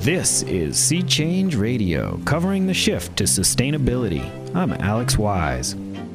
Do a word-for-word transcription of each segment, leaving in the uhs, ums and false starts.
This is Sea Change Radio, covering the shift to sustainability. I'm Alex Wise.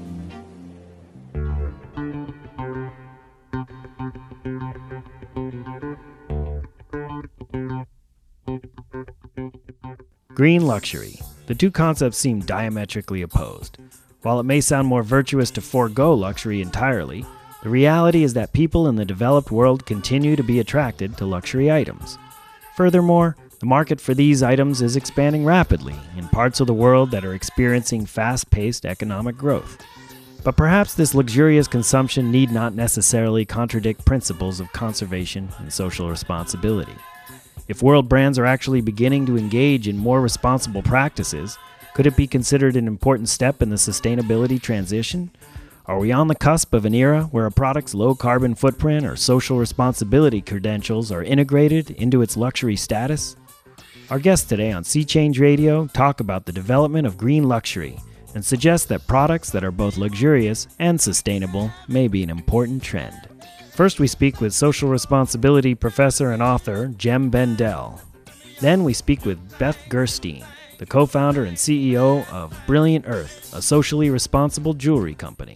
Green luxury. The two concepts seem diametrically opposed. While it may sound more virtuous to forego luxury entirely, the reality is that people in the developed world continue to be attracted to luxury items. Furthermore, the market for these items is expanding rapidly in parts of the world that are experiencing fast-paced economic growth. But perhaps this luxurious consumption need not necessarily contradict principles of conservation and social responsibility. If world brands are actually beginning to engage in more responsible practices, could it be considered an important step in the sustainability transition? Are we on the cusp of an era where a product's low carbon footprint or social responsibility credentials are integrated into its luxury status? Our guests today on Sea Change Radio talk about the development of green luxury and suggest that products that are both luxurious and sustainable may be an important trend. First, we speak with social responsibility professor and author Jem Bendell. Then we speak with Beth Gerstein, the co-founder and C E O of Brilliant Earth, a socially responsible jewelry company.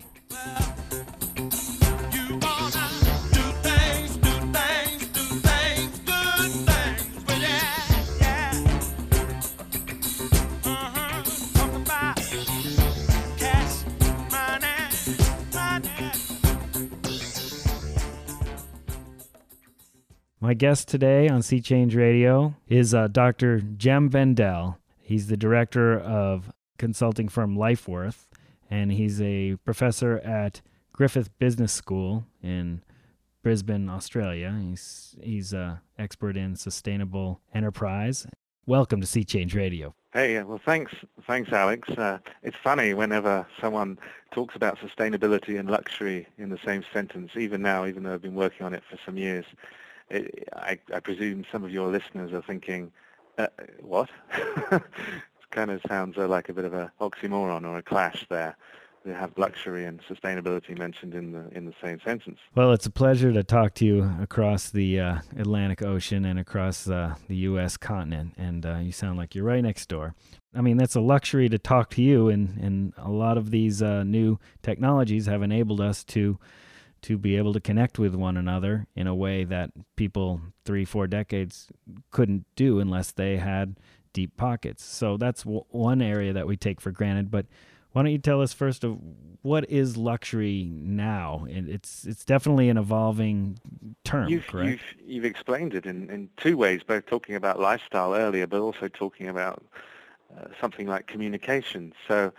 My guest today on Sea Change Radio is uh, Doctor Jem Bendell. He's the director of consulting firm LifeWorth, and he's a professor at Griffith Business School in Brisbane, Australia. He's he's an expert in sustainable enterprise. Welcome to Sea Change Radio. Hey, well, thanks, thanks, Alex. Uh, it's funny whenever someone talks about sustainability and luxury in the same sentence, even now, even though I've been working on it for some years. It, I, I presume some of your listeners are thinking, uh, what? It kind of sounds uh, like a bit of a oxymoron or a clash there. They have luxury and sustainability mentioned in the in the same sentence. Well, it's a pleasure to talk to you across the uh, Atlantic Ocean and across uh, the U S continent, and uh, you sound like you're right next door. I mean, that's a luxury to talk to you, and, and a lot of these uh, new technologies have enabled us to to be able to connect with one another in a way that people three, four decades couldn't do unless they had deep pockets. So that's w- one area that we take for granted. But why don't you tell us first of what is luxury now? And it's it's definitely an evolving term, you've, correct? You've, you've explained it in, in two ways, both talking about lifestyle earlier, but also talking about uh, something like communication. So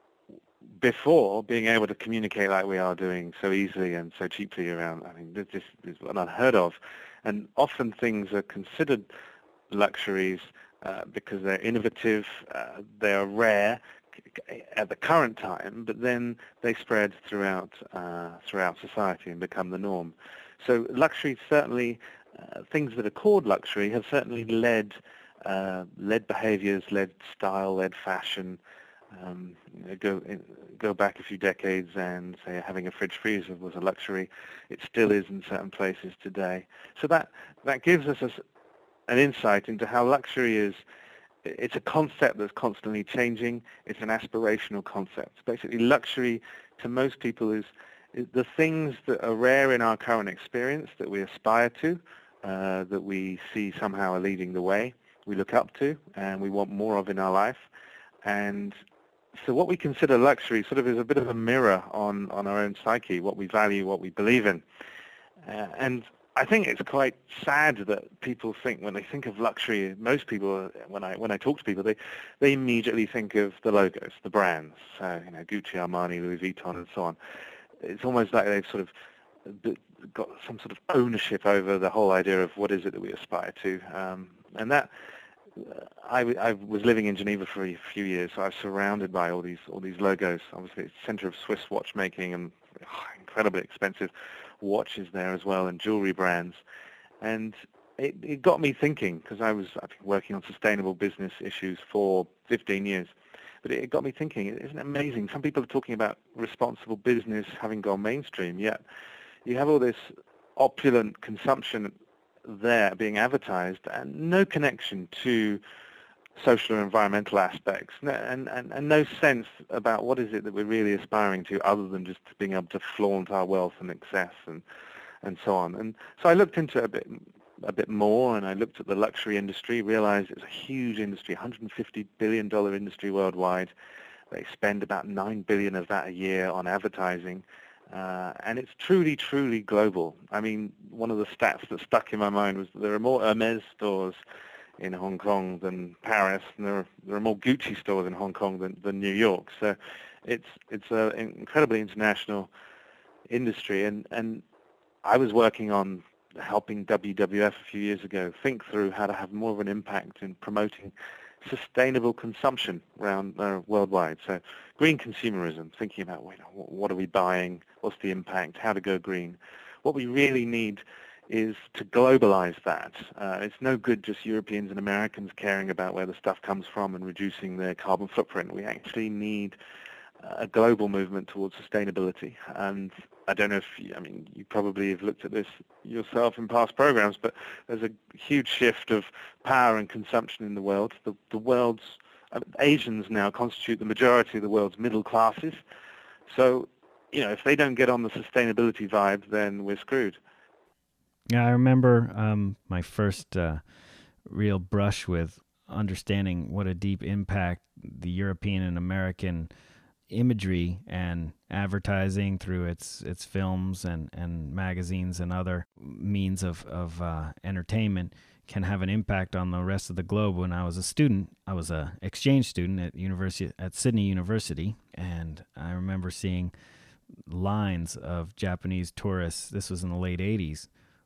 before, being able to communicate like we are doing so easily and so cheaply around, I mean, this, this is unheard of. And often things are considered luxuries uh, because they're innovative, uh, they are rare at the current time, but then they spread throughout uh, throughout society and become the norm. So luxury certainly, uh, things that are called luxury have certainly led uh, led behaviors, led style, led fashion. Um, you know, go go back a few decades and say having a fridge freezer was a luxury. It still is in certain places today. So that that gives us a, an insight into how luxury is. It's a concept that's constantly changing. It's an aspirational concept. Basically, luxury to most people is, is the things that are rare in our current experience that we aspire to, uh, that we see somehow are leading the way, we look up to, and we want more of in our life. And so what we consider luxury sort of is a bit of a mirror on, on our own psyche, what we value, what we believe in. Uh, and I think it's quite sad that people think, when they think of luxury, most people, when I when I talk to people, they, they immediately think of the logos, the brands, so, you know, Gucci, Armani, Louis Vuitton, and so on. It's almost like they've sort of got some sort of ownership over the whole idea of what is it that we aspire to. Um, and that, I, I was living in Geneva for a few years, so I was surrounded by all these all these logos. Obviously, it's the center of Swiss watchmaking and oh, incredibly expensive watches there as well, and jewelry brands. And it, it got me thinking, because I was I've been working on sustainable business issues for fifteen years. But it got me thinking, isn't it amazing? Some people are talking about responsible business having gone mainstream, yet you have all this opulent consumption there being advertised and no connection to social or environmental aspects, and, and, and no sense about what is it that we're really aspiring to other than just being able to flaunt our wealth and excess and, and so on. And so I looked into it a bit a bit more, and I looked at the luxury industry, realized it's a huge industry, one hundred fifty billion dollars industry worldwide. They spend about nine billion dollars of that a year on advertising, uh, and it's truly, truly global. I mean, one of the stats that stuck in my mind was that there are more Hermes stores in Hong Kong than Paris, and there are, there are more Gucci stores in Hong Kong than, than New York. So it's it's an incredibly international industry, and, and I was working on helping W W F a few years ago think through how to have more of an impact in promoting sustainable consumption around uh, worldwide. So green consumerism, thinking about well, what are we buying, what's the impact, how to go green. What we really need is to globalize that. Uh, it's no good just Europeans and Americans caring about where the stuff comes from and reducing their carbon footprint. We actually need a global movement towards sustainability. And I don't know if, you, I mean, you probably have looked at this yourself in past programs, but there's a huge shift of power and consumption in the world. The, the world's, uh, Asians now constitute the majority of the world's middle classes. So, you know, if they don't get on the sustainability vibe, then we're screwed. Yeah, I remember um, my first uh, real brush with understanding what a deep impact the European and American imagery and advertising through its its films and, and magazines and other means of, of uh, entertainment can have an impact on the rest of the globe. When I was a student, I was a exchange student at university at Sydney University, and I remember seeing lines of Japanese tourists, this was in the late eighties,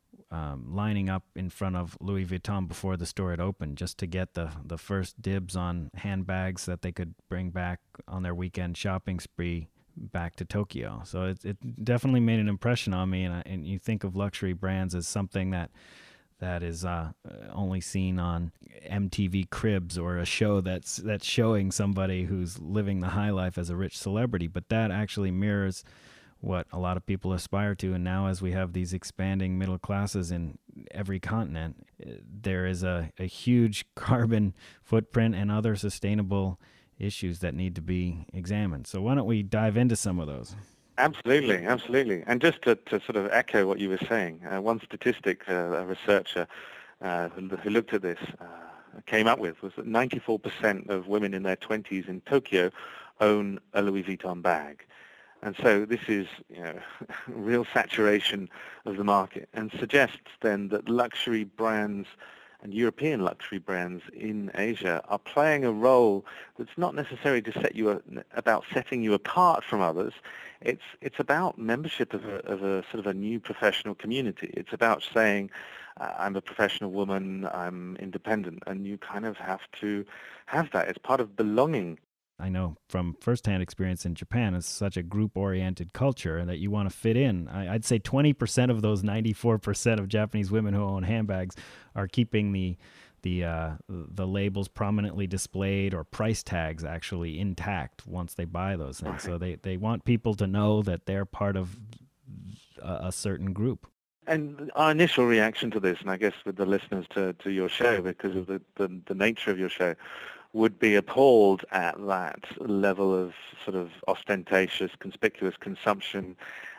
um, lining up in front of Louis Vuitton before the store had opened just to get the, the first dibs on handbags that they could bring back on their weekend shopping spree back to Tokyo. So it, it definitely made an impression on me, and, I, and you think of luxury brands as something that that is uh, only seen on M T V Cribs or a show that's that's showing somebody who's living the high life as a rich celebrity, but that actually mirrors what a lot of people aspire to. And now as we have these expanding middle classes in every continent, there is a, a huge carbon footprint and other sustainable issues that need to be examined. So why don't we dive into some of those? Absolutely, absolutely. And just to, to sort of echo what you were saying, uh, one statistic uh, a researcher uh, who, who looked at this uh, came up with was that ninety-four percent of women in their twenties in Tokyo own a Louis Vuitton bag. And so this is, you know, real saturation of the market, and suggests then that luxury brands and European luxury brands in Asia are playing a role that's not necessarily to set you a, about setting you apart from others. It's it's about membership of a, of a sort of a new professional community. It's about saying, uh, I'm a professional woman, I'm independent, and you kind of have to have that. It's part of belonging. I know from firsthand experience in Japan, it's such a group-oriented culture that you want to fit in. I, I'd say twenty percent of those ninety-four percent of Japanese women who own handbags are keeping the the uh, the labels prominently displayed or price tags actually intact once they buy those things. So they, they want people to know that they're part of a, a certain group. And our initial reaction to this, and I guess with the listeners to, to your show, because of the, the, the nature of your show, would be appalled at that level of sort of ostentatious, conspicuous consumption,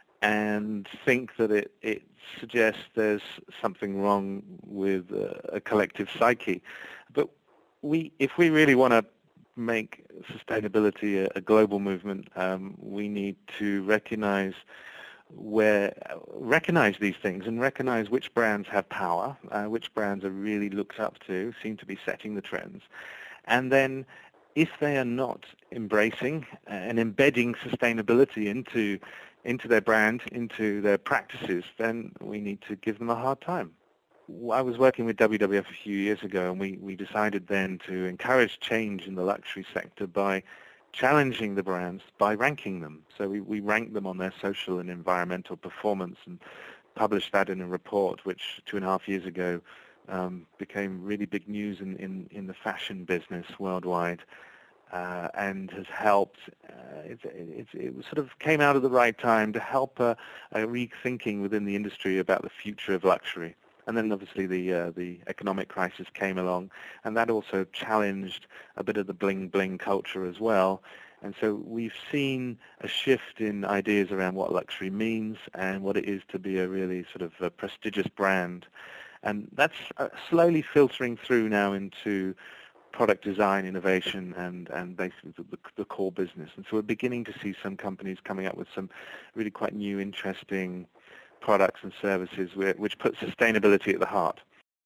and think that it, it suggests there's something wrong with a, a collective psyche. But we, if we really want to make sustainability a, a global movement, um, we need to recognize where recognize these things and recognize which brands have power, uh, which brands are really looked up to, seem to be setting the trends. And then if they are not embracing and embedding sustainability into into their brand, into their practices, then we need to give them a hard time. I was working with W W F a few years ago, and we, we decided then to encourage change in the luxury sector by challenging the brands by ranking them. So we, we ranked them on their social and environmental performance and published that in a report which two and a half years ago Um, became really big news in, in, in the fashion business worldwide, uh, and has helped, uh, it, it, it sort of came out at the right time to help a, a rethinking within the industry about the future of luxury. And then obviously the uh, the economic crisis came along, and that also challenged a bit of the bling bling culture as well. And so we've seen a shift in ideas around what luxury means and what it is to be a really sort of a prestigious brand. And that's uh, slowly filtering through now into product design, innovation, and, and basically the, the core business. And so we're beginning to see some companies coming up with some really quite new, interesting products and services which put sustainability at the heart.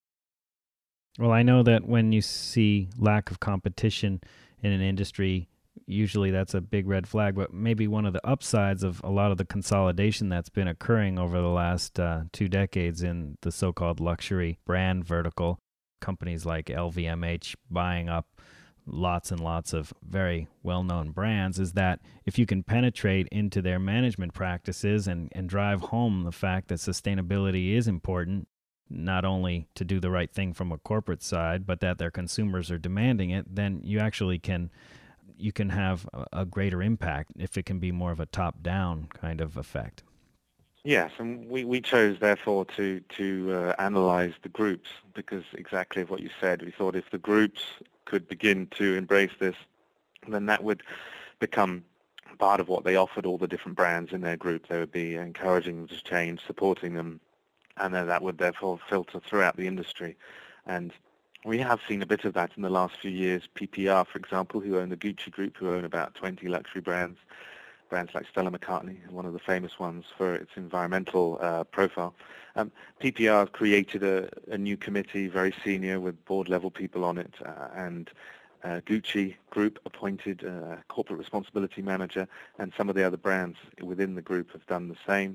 Well, I know that when you see lack of competition in an industry, usually that's a big red flag, but maybe one of the upsides of a lot of the consolidation that's been occurring over the last uh, two decades in the so-called luxury brand vertical, companies like L V M H buying up lots and lots of very well-known brands, is that if you can penetrate into their management practices and, and drive home the fact that sustainability is important, not only to do the right thing from a corporate side, but that their consumers are demanding it, then you actually can you can have a, a greater impact if it can be more of a top-down kind of effect. Yes, and we, we chose, therefore, to, to uh, analyze the groups because exactly what you said. We thought if the groups could begin to embrace this, then that would become part of what they offered all the different brands in their group. They would be encouraging them to change, supporting them, and then that would therefore filter throughout the industry. And we have seen a bit of that in the last few years. P P R, for example, who own the Gucci Group, who own about twenty luxury brands, brands like Stella McCartney, one of the famous ones for its environmental uh, profile. Um, P P R created a, a new committee, very senior, with board-level people on it, uh, and uh, Gucci Group appointed a corporate responsibility manager, and some of the other brands within the group have done the same.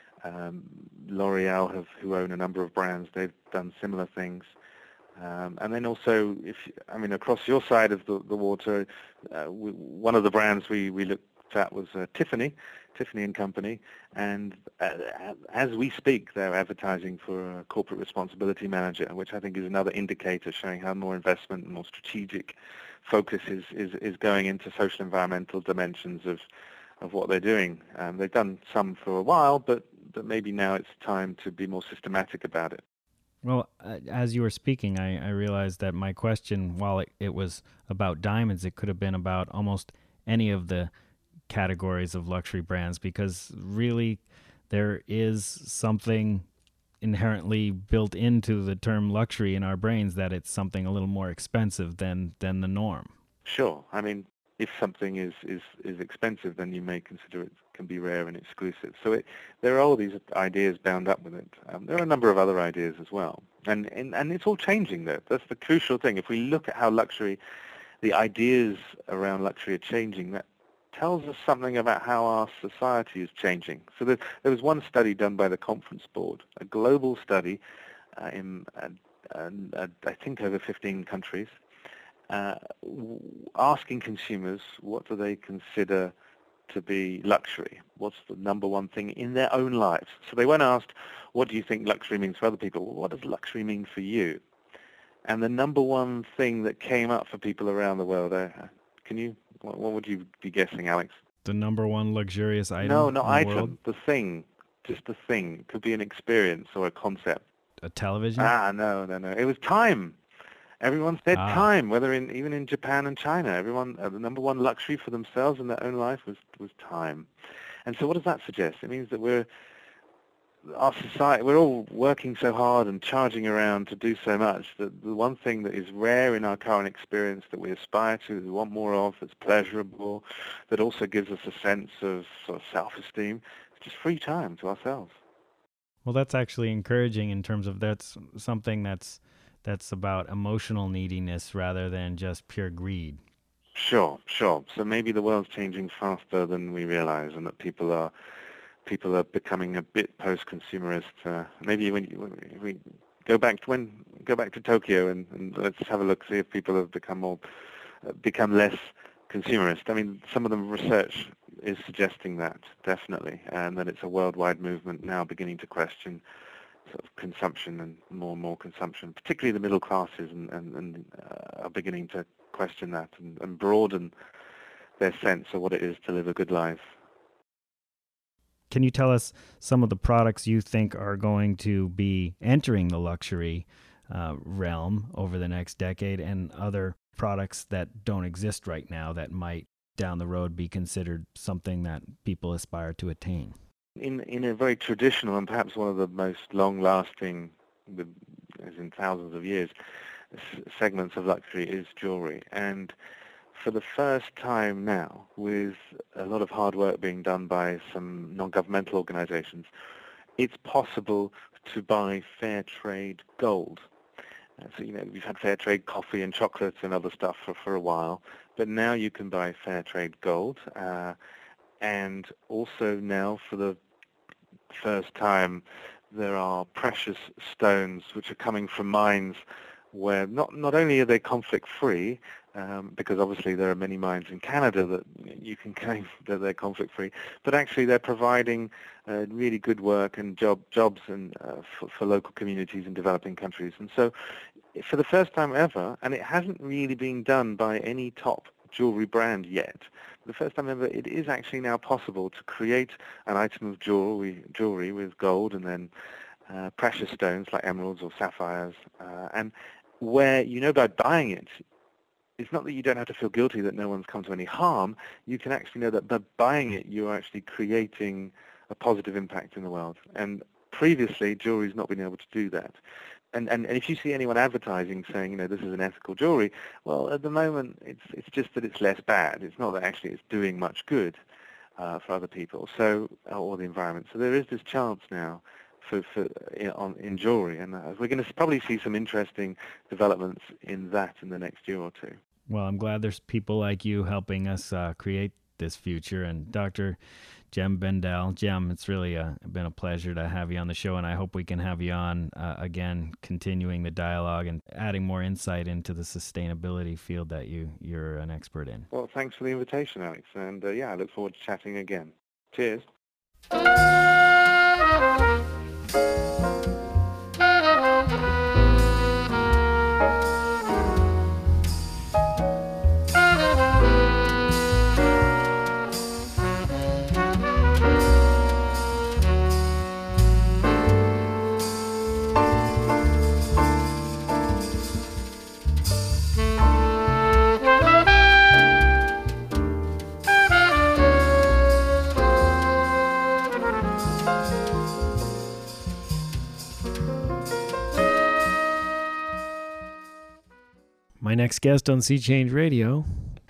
Um, L'Oreal, have, who own a number of brands, they've done similar things. Um, and then also, if I mean, across your side of the, the water, uh, we, one of the brands we, we looked at was uh, Tiffany, Tiffany and Company. And uh, as we speak, they're advertising for a corporate responsibility manager, which I think is another indicator showing how more investment and more strategic focus is, is, is going into social environmental dimensions of, of what they're doing. Um, they've done some for a while, but, but maybe now it's time to be more systematic about it. Well, uh, as you were speaking, I, I realized that my question, while it, it was about diamonds, it could have been about almost any of the categories of luxury brands, because really there is something inherently built into the term luxury in our brains, that it's something a little more expensive than, than the norm. Sure. I mean, if something is, is, is expensive, then you may consider it can be rare and exclusive. So it, there are all these ideas bound up with it. Um, there are a number of other ideas as well. And, and, and it's all changing, though. That's the crucial thing. If we look at how luxury, the ideas around luxury are changing, that tells us something about how our society is changing. So there, there was one study done by the Conference Board, a global study uh, in, uh, uh, I think, over fifteen countries, Uh, asking consumers what do they consider to be luxury. What's the number one thing in their own lives? So they weren't asked, what do you think luxury means for other people? Well, what does luxury mean for you? And the number one thing that came up for people around the world, uh, can you, what, what would you be guessing, Alex? The number one luxurious item No, not in the item, world? the thing, just the thing. It could be an experience or a concept. A television? Ah, no, no, no. It was time. Everyone said ah. time, whether in even in Japan and China. Everyone, uh, the number one luxury for themselves in their own life was, was time. And so what does that suggest? It means that we're, our society, we're all working so hard and charging around to do so much that the one thing that is rare in our current experience that we aspire to, that we want more of, that's pleasurable, that also gives us a sense of, sort of self-esteem, is just free time to ourselves. Well, that's actually encouraging in terms of that's something that's that's about emotional neediness rather than just pure greed. Sure, sure. So maybe the world's changing faster than we realize, and that people are people are becoming a bit post-consumerist. Uh, maybe when, you, when we go back to when go back to Tokyo and, and let's have a look, see if people have become more uh, become less consumerist. I mean, some of the research is suggesting that definitely, and that it's a worldwide movement now beginning to question sort of consumption and more and more consumption, particularly the middle classes, and, and, and uh, are beginning to question that and, and broaden their sense of what it is to live a good life. Can you tell us some of the products you think are going to be entering the luxury uh, realm over the next decade, and other products that don't exist right now that might down the road be considered something that people aspire to attain? In in a very traditional and perhaps one of the most long-lasting, as in thousands of years, s- segments of luxury is jewelry. And for the first time now, with a lot of hard work being done by some non-governmental organizations, it's possible to buy fair trade gold. Uh, so, you know, we've had fair trade coffee and chocolates and other stuff for, for a while, but now you can buy fair trade gold. Uh, and also now, for the first time, there are precious stones which are coming from mines where not not only are they conflict-free, um, because obviously there are many mines in Canada that you can claim that they're conflict-free, but actually they're providing uh, really good work and job jobs and uh, for, for local communities in developing countries. And so, for the first time ever, and it hasn't really been done by any top jewelry brand yet, the first time ever, it is actually now possible to create an item of jewelry, jewelry with gold and then uh, precious stones like emeralds or sapphires, uh, and where you know by buying it, it's not that you don't have to feel guilty that no one's come to any harm. You can actually know that by buying it, you're actually creating a positive impact in the world. And previously, jewelry's not been able to do that. And, and, and if you see anyone advertising saying, you know, this is an ethical jewelry, well, at the moment, it's it's just that it's less bad. It's not that actually it's doing much good uh, for other people, so or the environment. So there is this chance now for, for in, on, in jewelry, and uh, we're going to probably see some interesting developments in that in the next year or two. Well, I'm glad there's people like you helping us uh, create this future. And Doctor Jem Bendell, Jem, it's really uh been a pleasure to have you on the show, and I hope we can have you on uh, again, continuing the dialogue and adding more insight into the sustainability field that you, you're an expert in. Well, thanks for the invitation, Alex, and uh, yeah, I look forward to chatting again. Cheers. My next guest on Sea Change Radio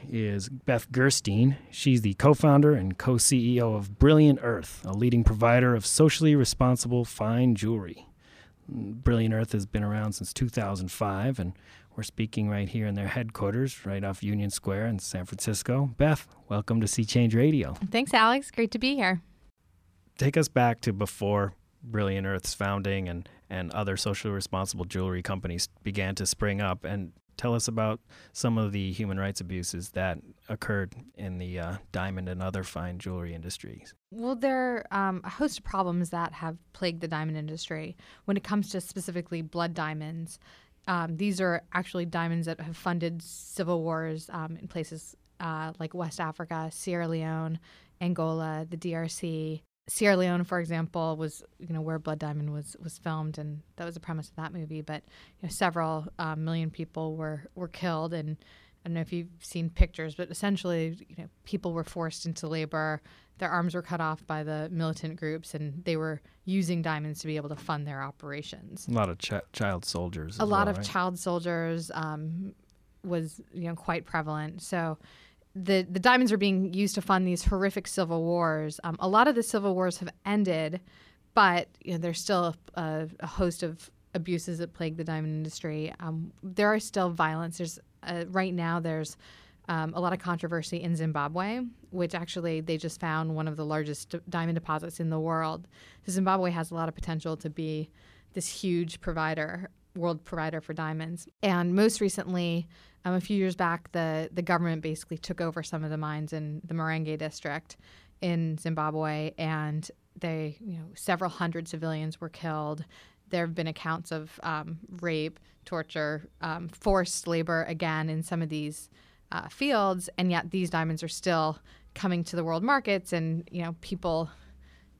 is Beth Gerstein. She's the co-founder and co-C E O of Brilliant Earth, a leading provider of socially responsible fine jewelry. Brilliant Earth has been around since two thousand five, and we're speaking right here in their headquarters, right off Union Square in San Francisco. Beth, welcome to Sea Change Radio. Thanks, Alex. Great to be here. Take us back to before Brilliant Earth's founding and, and other socially responsible jewelry companies began to spring up, and tell us about some of the human rights abuses that occurred in the uh, diamond and other fine jewelry industries. Well, there are um, a host of problems that have plagued the diamond industry. When it comes to specifically blood diamonds, um, these are actually diamonds that have funded civil wars um, in places uh, like West Africa, Sierra Leone, Angola, the D R C. Sierra Leone, for example, was you know where Blood Diamond was was filmed, and that was the premise of that movie. But you know, several uh, million people were were killed, and I don't know if you've seen pictures, but essentially, you know, people were forced into labor. Their arms were cut off by the militant groups, and they were using diamonds to be able to fund their operations. A lot of ch- child soldiers. A lot well, of right? child soldiers um, was you know quite prevalent. So. The, the diamonds are being used to fund these horrific civil wars. Um, a lot of the civil wars have ended, but you know, there's still a, a host of abuses that plague the diamond industry. Um, there are still violence. There's uh, right now there's um, a lot of controversy in Zimbabwe, which actually they just found one of the largest d- diamond deposits in the world. So Zimbabwe has a lot of potential to be this huge provider, world provider for diamonds. And most recently, Um, a few years back, the, the government basically took over some of the mines in the Marangwe district in Zimbabwe, and they, you know, several hundred civilians were killed. There have been accounts of um, rape, torture, um, forced labor again in some of these uh, fields, and yet these diamonds are still coming to the world markets, and you know, people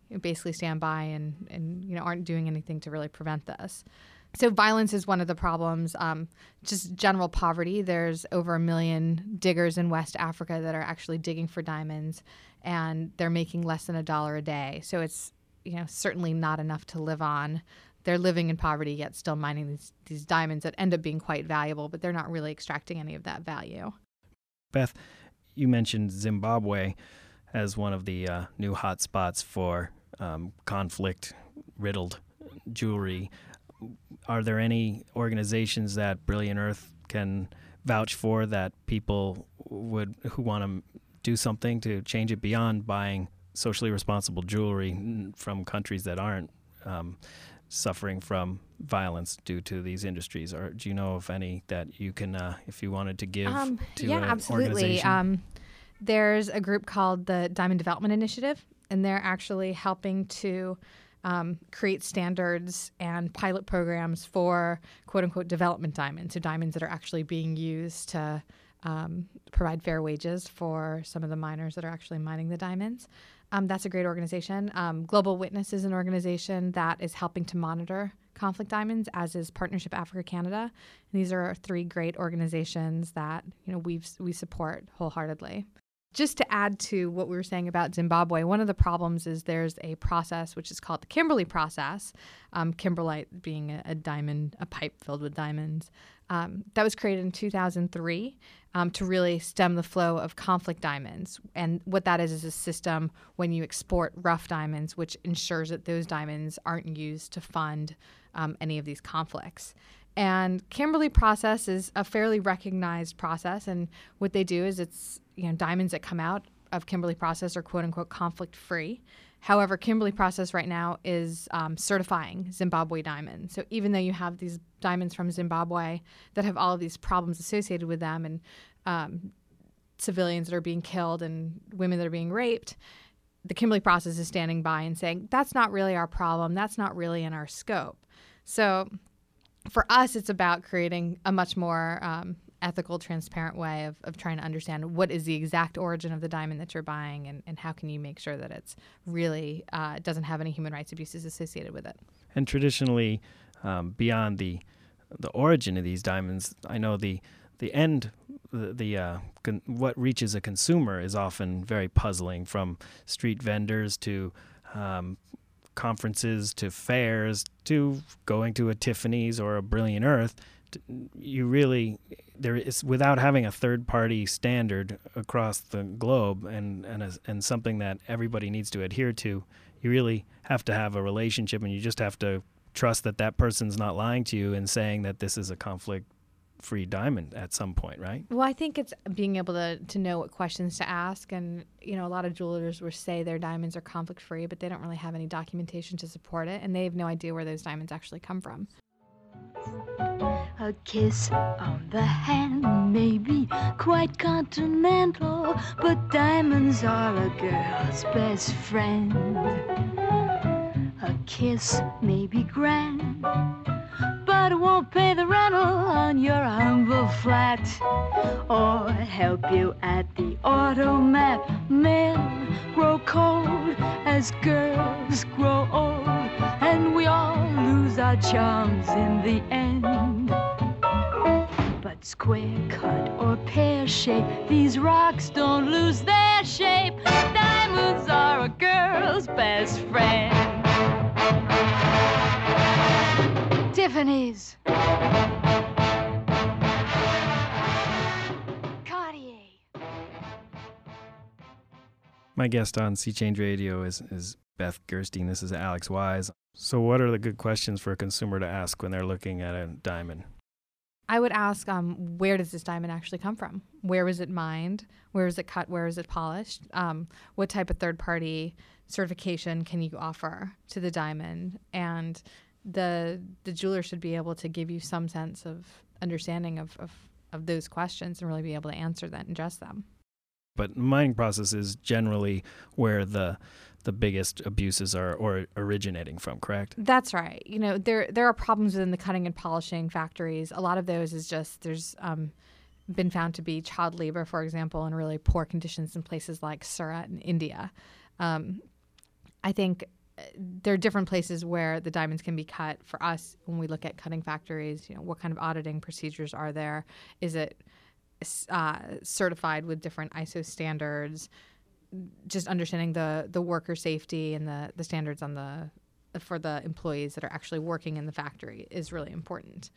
basically stand by and, and you know aren't doing anything to really prevent this. So violence is one of the problems. Um, just general poverty. There's over a million diggers in West Africa that are actually digging for diamonds, and they're making less than a dollar a day. So it's you know certainly not enough to live on. They're living in poverty yet still mining these, these diamonds that end up being quite valuable, but they're not really extracting any of that value. Beth, you mentioned Zimbabwe as one of the uh, new hotspots for um, conflict-riddled jewelry. Are there any organizations that Brilliant Earth can vouch for that people would who want to do something to change it beyond buying socially responsible jewelry from countries that aren't um, suffering from violence due to these industries? Or do you know of any that you can, uh, if you wanted to give um, to yeah, an absolutely. organization? Um, there's a group called the Diamond Development Initiative, and they're actually helping to um, create standards and pilot programs for quote-unquote development diamonds, so diamonds that are actually being used to um, provide fair wages for some of the miners that are actually mining the diamonds. Um, that's a great organization. Um, Global Witness is an organization that is helping to monitor conflict diamonds, as is Partnership Africa Canada. And these are three great organizations that you know we we support wholeheartedly. Just to add to what we were saying about Zimbabwe, one of the problems is there's a process which is called the Kimberley process, um, kimberlite being a, a diamond, a pipe filled with diamonds, um, that was created in two thousand three um, to really stem the flow of conflict diamonds. And what that is is a system when you export rough diamonds, which ensures that those diamonds aren't used to fund um, any of these conflicts. And Kimberley process is a fairly recognized process, and what they do is it's you know diamonds that come out of Kimberley process are quote unquote conflict free. However, Kimberley process right now is um, certifying Zimbabwe diamonds. So even though you have these diamonds from Zimbabwe that have all of these problems associated with them, and um, civilians that are being killed and women that are being raped, the Kimberley process is standing by and saying that's not really our problem. That's not really in our scope. So for us, it's about creating a much more um, ethical, transparent way of, of trying to understand what is the exact origin of the diamond that you're buying, and, and how can you make sure that it's really uh, doesn't have any human rights abuses associated with it. And traditionally, um, beyond the the origin of these diamonds, I know the the end, the, the uh, con- what reaches a consumer is often very puzzling, from street vendors to um, conferences to fairs to going to a Tiffany's or a Brilliant Earth. You really, there is, without having a third-party standard across the globe and and, a, and something that everybody needs to adhere to, you really have to have a relationship, and you just have to trust that that person's not lying to you and saying that this is a conflict-free diamond at some point, right? Well, I think it's being able to, to know what questions to ask. And, you know, a lot of jewelers will say their diamonds are conflict-free, but they don't really have any documentation to support it, and they have no idea where those diamonds actually come from. A kiss on the hand may be quite continental, but diamonds are a girl's best friend. A kiss may be grand, but it won't pay the rental on your humble flat, or help you at the automat. Men grow cold as girls grow old, and we all lose our charms in the end. But square cut or pear shape, these rocks don't lose their shape. Diamonds are a girl's best friend. Tiffany's. Cartier. My guest on Sea Change Radio is, is Beth Gerstein. This is Alex Wise. So what are the good questions for a consumer to ask when they're looking at a diamond? I would ask, um, where does this diamond actually come from? Where was it mined? Where was it cut? Where was it polished? Um, what type of third-party certification can you offer to the diamond? And the the jeweler should be able to give you some sense of understanding of, of, of those questions and really be able to answer that and address them. But the mining process is generally where the the biggest abuses are or originating from, correct? That's right. You know, there there are problems within the cutting and polishing factories. A lot of those is just there's um, been found to be child labor, for example, in really poor conditions in places like Surat in India. Um, I think there are different places where the diamonds can be cut. For us, when we look at cutting factories, you know, what kind of auditing procedures are there? Is it uh, certified with different I S O standards? Just understanding the the worker safety and the the standards on the for the employees that are actually working in the factory is really important.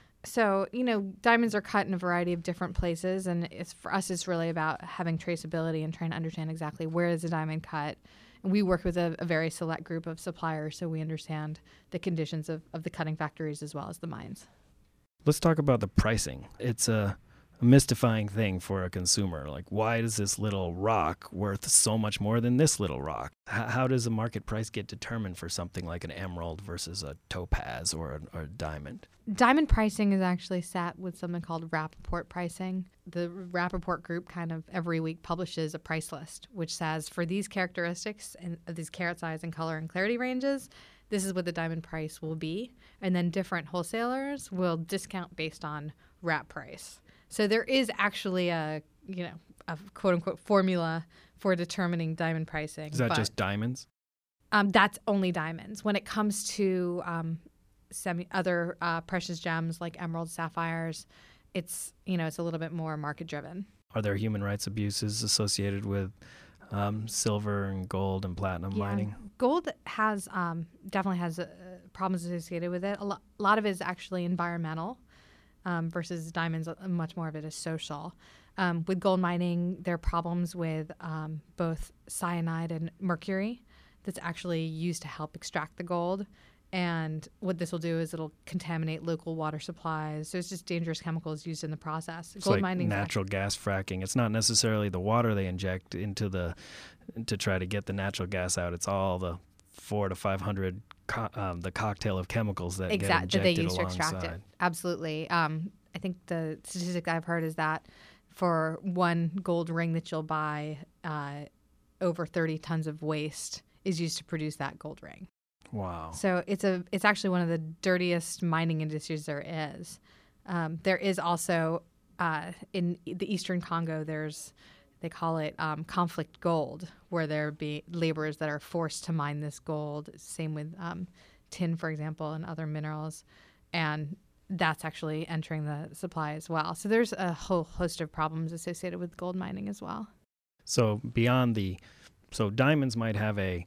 So, you know, diamonds are cut in a variety of different places, and it's for us, it's really about having traceability and trying to understand exactly where is the diamond cut. And we work with a, a very select group of suppliers, so we understand the conditions of, of the cutting factories as well as the mines. Let's talk about the pricing. It's a, a mystifying thing for a consumer. Like, why is this little rock worth so much more than this little rock? H- how does the market price get determined for something like an emerald versus a topaz or a, or a diamond? Diamond pricing is actually sat with something called Rappaport pricing. The Rappaport group kind of every week publishes a price list, which says for these characteristics and these carat size and color and clarity ranges, this is what the diamond price will be. And then different wholesalers will discount based on Rapp price. So there is actually a, you know, a quote unquote formula for determining diamond pricing. Is that but, just diamonds? Um, that's only diamonds. When it comes to um, semi other uh, precious gems like emeralds, sapphires, it's, you know, it's a little bit more market driven. Are there human rights abuses associated with um, silver and gold and platinum Yeah. mining? Gold has um, definitely has uh, problems associated with it. A, lo- a lot of it is actually environmental um, versus diamonds. uh, Much more of it is social. Um, with gold mining, there are problems with um, both cyanide and mercury that's actually used to help extract the gold. And what this will do is it'll contaminate local water supplies. So it's just dangerous chemicals used in the process. It's Gold like mining, natural gas fracking. It's not necessarily the water they inject into the to try to get the natural gas out. It's all the four to five hundred co- um, the cocktail of chemicals that exact get that they injected use to alongside. extract it. Absolutely. Um, I think the statistic I've heard is that for one gold ring that you'll buy, uh, over thirty tons of waste is used to produce that gold ring. Wow. So it's a it's actually one of the dirtiest mining industries there is. Um, there is also uh, in the Eastern Congo, there's they call it um, conflict gold, where there be laborers that are forced to mine this gold. Same with um, tin, for example, and other minerals, and that's actually entering the supply as well. So there's a whole host of problems associated with gold mining as well. So beyond the, so diamonds might have a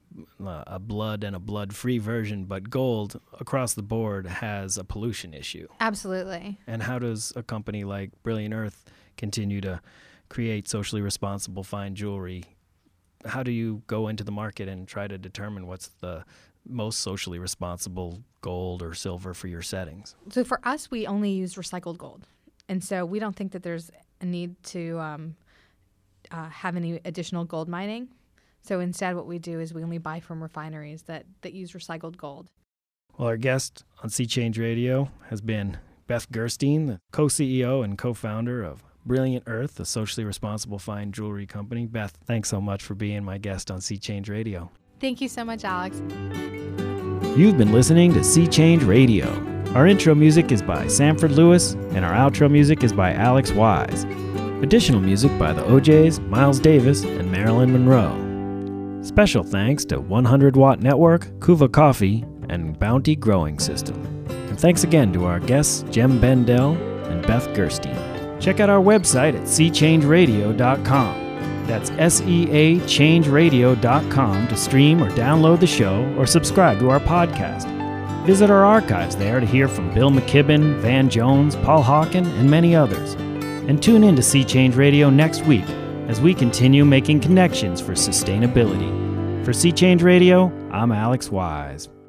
a blood and a blood-free version, but gold across the board has a pollution issue. Absolutely. And how does a company like Brilliant Earth continue to create socially responsible fine jewelry? How do you go into the market and try to determine what's the most socially responsible gold or silver for your settings? So for us, we only use recycled gold. And so we don't think that there's a need to um, uh, have any additional gold mining. So instead, what we do is we only buy from refineries that, that use recycled gold. Well, our guest on Sea Change Radio has been Beth Gerstein, the co-C E O and co-founder of Brilliant Earth, a socially responsible fine jewelry company. Beth, thanks so much for being my guest on Sea Change Radio. Thank you so much, Alex. You've been listening to Sea Change Radio. Our intro music is by Sanford Lewis, and our outro music is by Alex Wise. Additional music by the O Js, Miles Davis, and Marilyn Monroe. Special thanks to one hundred watt Network, Kuva Coffee, and Bounty Growing System. And thanks again to our guests, Jem Bendell and Beth Gerstein. Check out our website at sea change radio dot com. That's S E A change radio dot com to stream or download the show or subscribe to our podcast. Visit our archives there to hear from Bill McKibben, Van Jones, Paul Hawken, and many others. And tune in to Sea Change Radio next week as we continue making connections for sustainability. For Sea Change Radio, I'm Alex Wise.